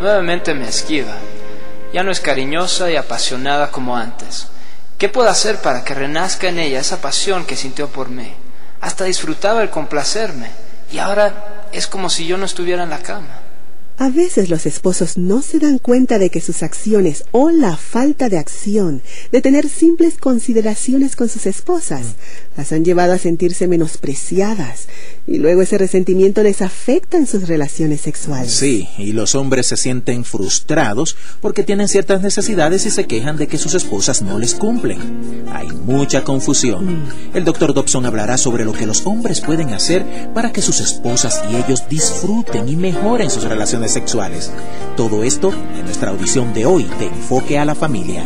nuevamente me esquiva. Ya no es cariñosa y apasionada como antes. ¿Qué puedo hacer para que renazca en ella esa pasión que sintió por mí? Hasta disfrutaba el complacerme, y ahora es como si yo no estuviera en la cama. A veces los esposos no se dan cuenta de que sus acciones o la falta de acción de tener simples consideraciones con sus esposas las han llevado a sentirse menospreciadas, y luego ese resentimiento les afecta en sus relaciones sexuales. Sí, y los hombres se sienten frustrados porque tienen ciertas necesidades y se quejan de que sus esposas no les cumplen. Hay mucha confusión. El Dr. Dobson hablará sobre lo que los hombres pueden hacer para que sus esposas y ellos disfruten y mejoren sus relaciones sexuales. Todo esto en nuestra audición de hoy de Enfoque a la Familia.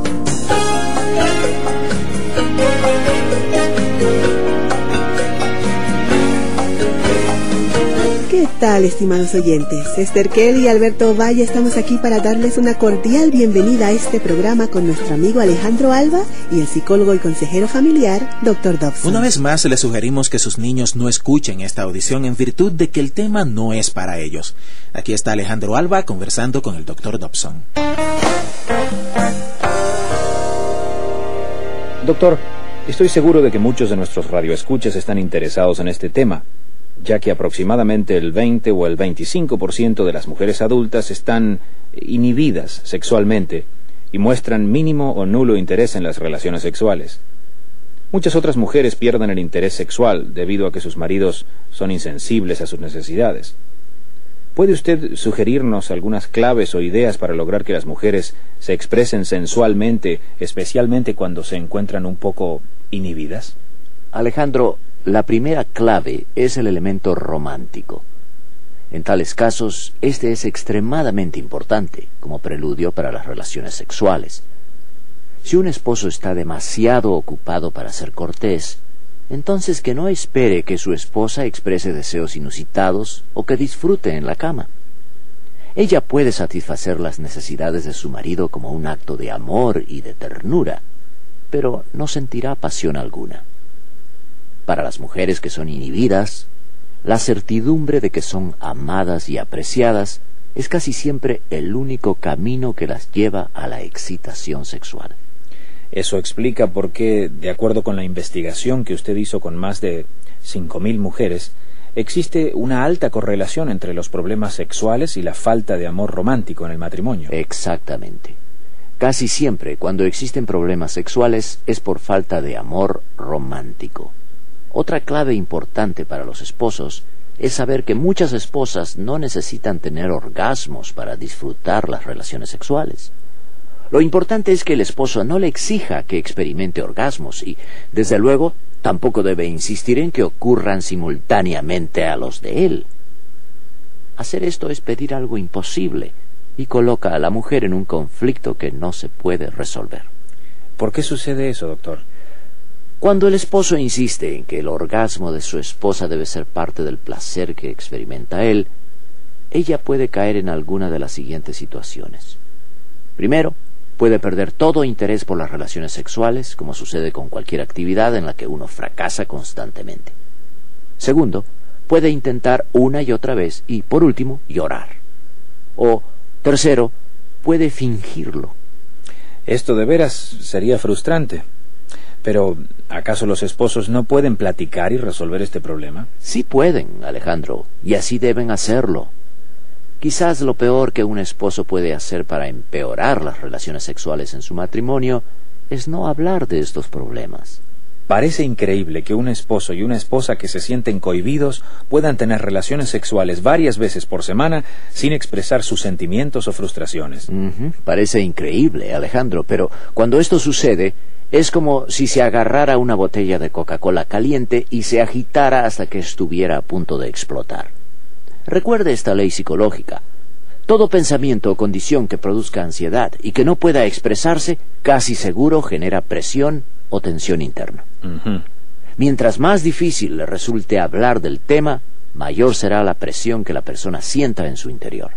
¿Qué tal, estimados oyentes? Esther Kelly y Alberto Valle estamos aquí para darles una cordial bienvenida a este programa con nuestro amigo Alejandro Alba y el psicólogo y consejero familiar, Dr. Dobson. Una vez más les sugerimos que sus niños no escuchen esta audición en virtud de que el tema no es para ellos. Aquí está Alejandro Alba conversando con el Dr. Dobson. Doctor, estoy seguro de que muchos de nuestros radioescuchas están interesados en este tema, ya que aproximadamente el 20 o el 25% de las mujeres adultas están inhibidas sexualmente y muestran mínimo o nulo interés en las relaciones sexuales. Muchas otras mujeres pierden el interés sexual debido a que sus maridos son insensibles a sus necesidades. ¿Puede usted sugerirnos algunas claves o ideas para lograr que las mujeres se expresen sensualmente, especialmente cuando se encuentran un poco inhibidas? Alejandro, la primera clave es el elemento romántico. En tales casos, este es extremadamente importante como preludio para las relaciones sexuales. Si un esposo está demasiado ocupado para ser cortés, entonces que no espere que su esposa exprese deseos inusitados o que disfrute en la cama. Ella puede satisfacer las necesidades de su marido como un acto de amor y de ternura, pero no sentirá pasión alguna. Para las mujeres que son inhibidas, la certidumbre de que son amadas y apreciadas es casi siempre el único camino que las lleva a la excitación sexual. Eso explica por qué, de acuerdo con la investigación que usted hizo con más de 5,000 mujeres, existe una alta correlación entre los problemas sexuales y la falta de amor romántico en el matrimonio. Exactamente. Casi siempre, cuando existen problemas sexuales, es por falta de amor romántico. Otra clave importante para los esposos es saber que muchas esposas no necesitan tener orgasmos para disfrutar las relaciones sexuales. Lo importante es que el esposo no le exija que experimente orgasmos y, desde luego, tampoco debe insistir en que ocurran simultáneamente a los de él. Hacer esto es pedir algo imposible y coloca a la mujer en un conflicto que no se puede resolver. ¿Por qué sucede eso, doctor? Cuando el esposo insiste en que el orgasmo de su esposa debe ser parte del placer que experimenta él, ella puede caer en alguna de las siguientes situaciones. Primero, puede perder todo interés por las relaciones sexuales, como sucede con cualquier actividad en la que uno fracasa constantemente. Segundo, puede intentar una y otra vez y, por último, llorar. O, tercero, puede fingirlo. Esto de veras sería frustrante. Pero, ¿acaso los esposos no pueden platicar y resolver este problema? Sí pueden, Alejandro, y así deben hacerlo. Quizás lo peor que un esposo puede hacer para empeorar las relaciones sexuales en su matrimonio es no hablar de estos problemas. Parece increíble que un esposo y una esposa que se sienten cohibidos puedan tener relaciones sexuales varias veces por semana sin expresar sus sentimientos o frustraciones. Parece increíble, Alejandro, pero cuando esto sucede, es como si se agarrara una botella de Coca-Cola caliente y se agitara hasta que estuviera a punto de explotar. Recuerde esta ley psicológica. Todo pensamiento o condición que produzca ansiedad y que no pueda expresarse, casi seguro genera presión o tensión interna. Mientras más difícil le resulte hablar del tema, mayor será la presión que la persona sienta en su interior.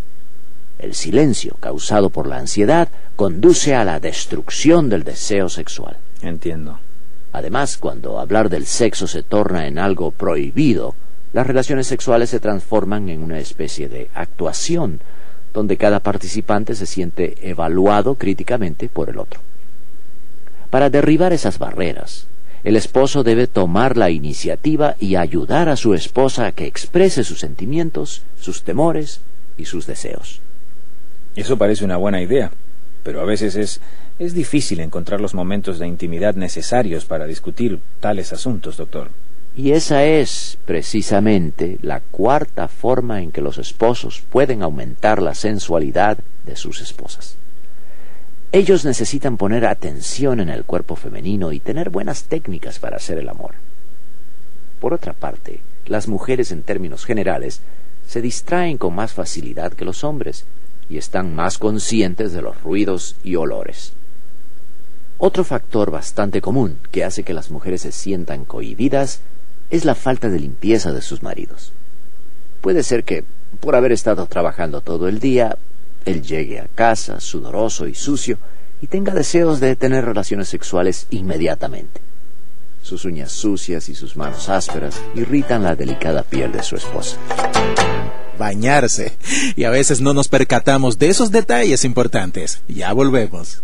El silencio causado por la ansiedad conduce a la destrucción del deseo sexual. Entiendo. Además, cuando hablar del sexo se torna en algo prohibido, las relaciones sexuales se transforman en una especie de actuación, donde cada participante se siente evaluado críticamente por el otro. Para derribar esas barreras, el esposo debe tomar la iniciativa y ayudar a su esposa a que exprese sus sentimientos, sus temores y sus deseos. Eso parece una buena idea, pero a veces es difícil encontrar los momentos de intimidad necesarios para discutir tales asuntos, doctor. Y esa es, precisamente, la cuarta forma en que los esposos pueden aumentar la sensualidad de sus esposas. Ellos necesitan poner atención en el cuerpo femenino y tener buenas técnicas para hacer el amor. Por otra parte, las mujeres en términos generales se distraen con más facilidad que los hombres y están más conscientes de los ruidos y olores. Otro factor bastante común que hace que las mujeres se sientan cohibidas es la falta de limpieza de sus maridos. Puede ser que, por haber estado trabajando todo el día, él llegue a casa sudoroso y sucio y tenga deseos de tener relaciones sexuales inmediatamente. Sus uñas sucias y sus manos ásperas irritan la delicada piel de su esposa. Bañarse. Y a veces no nos percatamos de esos detalles importantes. Ya volvemos.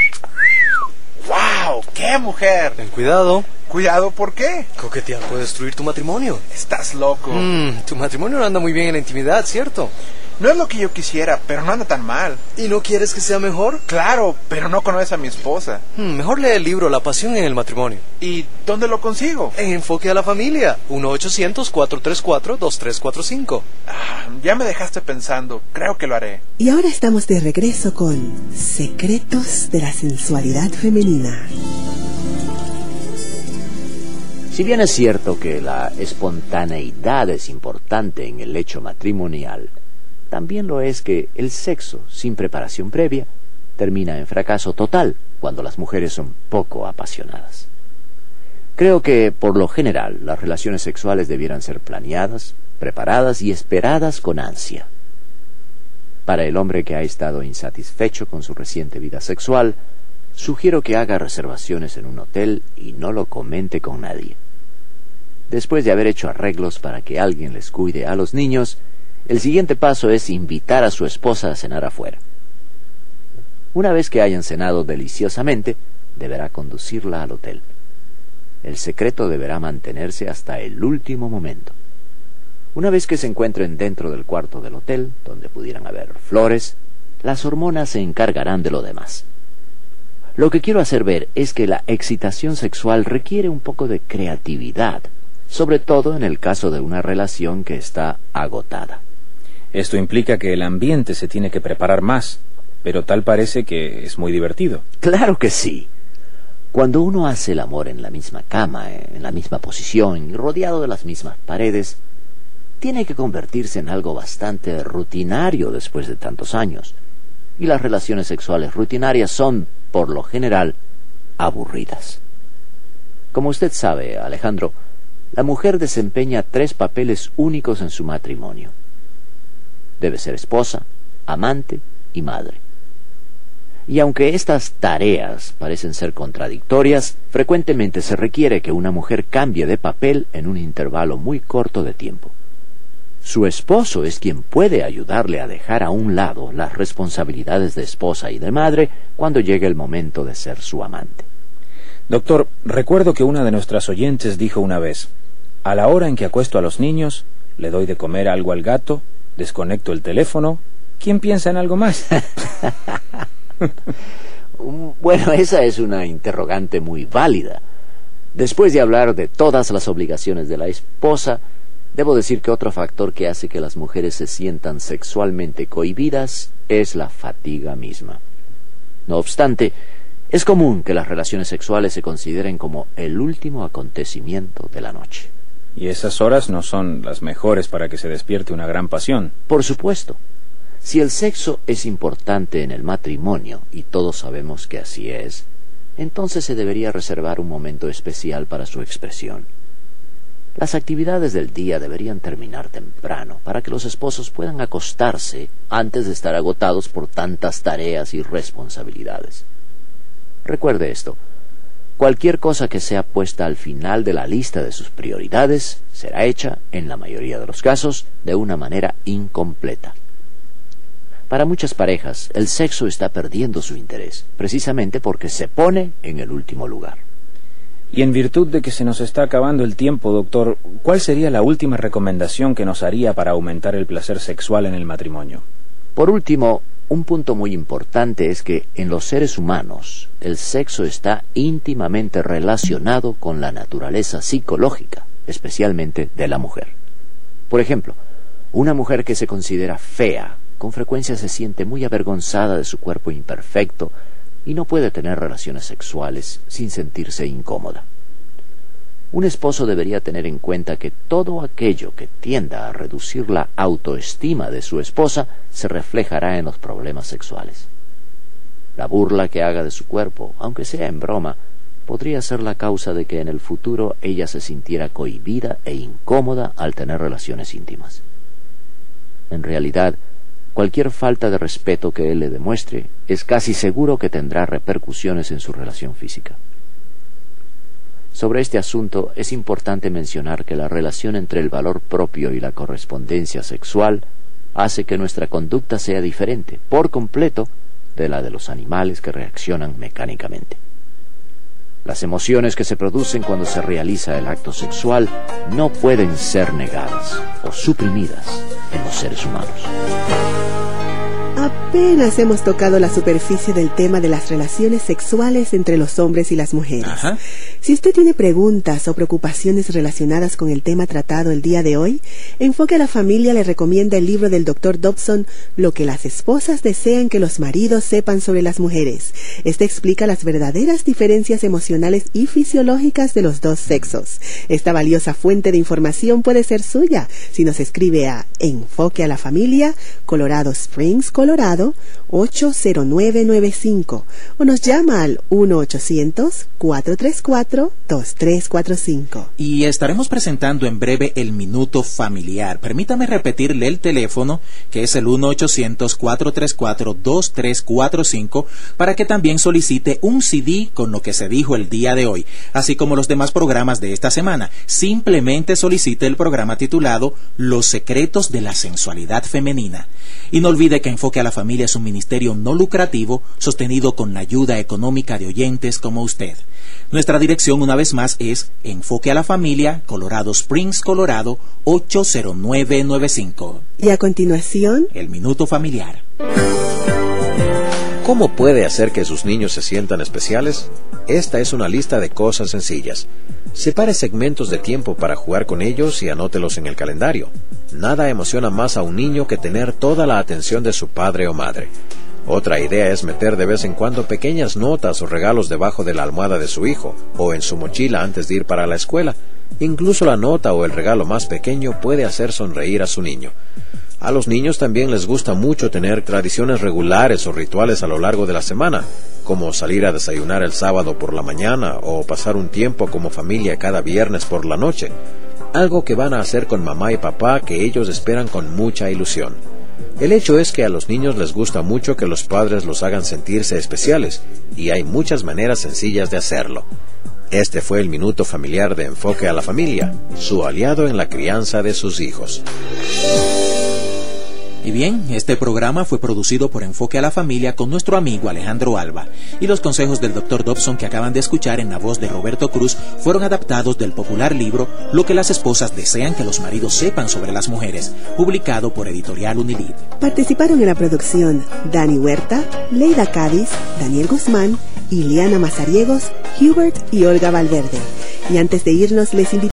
¡Wow! ¡Qué mujer! Ten cuidado. ¿Cuidado por qué? Coquetear puede destruir tu matrimonio. Estás loco. Tu matrimonio no anda muy bien en la intimidad, ¿cierto? No es lo que yo quisiera, pero no anda tan mal. ¿Y no quieres que sea mejor? Claro, pero no conoces a mi esposa. Mejor lee el libro La pasión en el matrimonio. ¿Y dónde lo consigo? En Enfoque a la Familia, 1-800-434-2345. Ya me dejaste pensando, creo que lo haré. Y ahora estamos de regreso con Secretos de la Sensualidad Femenina. Si bien es cierto que la espontaneidad es importante en el hecho matrimonial, también lo es que el sexo sin preparación previa termina en fracaso total cuando las mujeres son poco apasionadas. Creo que, por lo general, las relaciones sexuales debieran ser planeadas, preparadas y esperadas con ansia. Para el hombre que ha estado insatisfecho con su reciente vida sexual, sugiero que haga reservaciones en un hotel y no lo comente con nadie. Después de haber hecho arreglos para que alguien les cuide a los niños, el siguiente paso es invitar a su esposa a cenar afuera. Una vez que hayan cenado deliciosamente, deberá conducirla al hotel. El secreto deberá mantenerse hasta el último momento. Una vez que se encuentren dentro del cuarto del hotel, donde pudieran haber flores, las hormonas se encargarán de lo demás. Lo que quiero hacer ver es que la excitación sexual requiere un poco de creatividad, sobre todo en el caso de una relación que está agotada. Esto implica que el ambiente se tiene que preparar más, pero tal parece que es muy divertido. Claro que sí. Cuando uno hace el amor en la misma cama, en la misma posición y rodeado de las mismas paredes, tiene que convertirse en algo bastante rutinario después de tantos años. Y las relaciones sexuales rutinarias son, por lo general, aburridas. Como usted sabe, Alejandro, la mujer desempeña 3 papeles únicos en su matrimonio. Debe ser esposa, amante y madre. Y aunque estas tareas parecen ser contradictorias, frecuentemente se requiere que una mujer cambie de papel en un intervalo muy corto de tiempo. Su esposo es quien puede ayudarle a dejar a un lado las responsabilidades de esposa y de madre cuando llegue el momento de ser su amante. Doctor, recuerdo que una de nuestras oyentes dijo una vez: a la hora en que acuesto a los niños, le doy de comer algo al gato, desconecto el teléfono. ¿Quién piensa en algo más? Bueno, esa es una interrogante muy válida. Después de hablar de todas las obligaciones de la esposa, debo decir que otro factor que hace que las mujeres se sientan sexualmente cohibidas es la fatiga misma. No obstante, es común que las relaciones sexuales se consideren como el último acontecimiento de la noche. Y esas horas no son las mejores para que se despierte una gran pasión. Por supuesto. Si el sexo es importante en el matrimonio, y todos sabemos que así es, entonces se debería reservar un momento especial para su expresión. Las actividades del día deberían terminar temprano para que los esposos puedan acostarse antes de estar agotados por tantas tareas y responsabilidades. Recuerde esto: cualquier cosa que sea puesta al final de la lista de sus prioridades será hecha, en la mayoría de los casos, de una manera incompleta. Para muchas parejas, el sexo está perdiendo su interés, precisamente porque se pone en el último lugar. Y en virtud de que se nos está acabando el tiempo, doctor, ¿cuál sería la última recomendación que nos haría para aumentar el placer sexual en el matrimonio? Por último, un punto muy importante es que en los seres humanos el sexo está íntimamente relacionado con la naturaleza psicológica, especialmente de la mujer. Por ejemplo, una mujer que se considera fea con frecuencia se siente muy avergonzada de su cuerpo imperfecto y no puede tener relaciones sexuales sin sentirse incómoda. Un esposo debería tener en cuenta que todo aquello que tienda a reducir la autoestima de su esposa se reflejará en los problemas sexuales. La burla que haga de su cuerpo, aunque sea en broma, podría ser la causa de que en el futuro ella se sintiera cohibida e incómoda al tener relaciones íntimas. En realidad, cualquier falta de respeto que él le demuestre es casi seguro que tendrá repercusiones en su relación física. Sobre este asunto es importante mencionar que la relación entre el valor propio y la correspondencia sexual hace que nuestra conducta sea diferente, por completo, de la de los animales que reaccionan mecánicamente. Las emociones que se producen cuando se realiza el acto sexual no pueden ser negadas o suprimidas en los seres humanos. Apenas hemos tocado la superficie del tema de las relaciones sexuales entre los hombres y las mujeres. Ajá. Si usted tiene preguntas o preocupaciones relacionadas con el tema tratado el día de hoy, Enfoque a la Familia le recomienda el libro del Dr. Dobson, Lo que las esposas desean que los maridos sepan sobre las mujeres. Este explica las verdaderas diferencias emocionales y fisiológicas de los dos sexos. Esta valiosa fuente de información puede ser suya si nos escribe a Enfoque a la Familia, Colorado Springs, Colorado 80995 o nos llama al 1-800-434-2345. Y estaremos presentando en breve el Minuto Familiar. Permítame repetirle el teléfono, que es el 1-800-434-2345, para que también solicite un CD con lo que se dijo el día de hoy, así como los demás programas de esta semana. Simplemente solicite el programa titulado Los secretos de la sensualidad femenina. Y no olvide que Enfoque a la Familia es un ministerio no lucrativo sostenido con la ayuda económica de oyentes como usted. Nuestra dirección, una vez más, es Enfoque a la Familia, Colorado Springs, Colorado 80995. Y a continuación, el Minuto Familiar. ¿Cómo puede hacer que sus niños se sientan especiales? Esta es una lista de cosas sencillas. Separe segmentos de tiempo para jugar con ellos y anótelos en el calendario. Nada emociona más a un niño que tener toda la atención de su padre o madre. Otra idea es meter de vez en cuando pequeñas notas o regalos debajo de la almohada de su hijo o en su mochila antes de ir para la escuela. Incluso la nota o el regalo más pequeño puede hacer sonreír a su niño. A los niños también les gusta mucho tener tradiciones regulares o rituales a lo largo de la semana, como salir a desayunar el sábado por la mañana o pasar un tiempo como familia cada viernes por la noche, algo que van a hacer con mamá y papá que ellos esperan con mucha ilusión. El hecho es que a los niños les gusta mucho que los padres los hagan sentirse especiales, y hay muchas maneras sencillas de hacerlo. Este fue el Minuto Familiar de Enfoque a la Familia, su aliado en la crianza de sus hijos. Y bien, este programa fue producido por Enfoque a la Familia con nuestro amigo Alejandro Alba, y los consejos del Dr. Dobson que acaban de escuchar en la voz de Roberto Cruz fueron adaptados del popular libro Lo que las esposas desean que los maridos sepan sobre las mujeres, publicado por Editorial Unilid. Participaron en la producción Dani Huerta, Leida Cádiz, Daniel Guzmán, Iliana Mazariegos, Hubert y Olga Valverde. Y antes de irnos les invitamos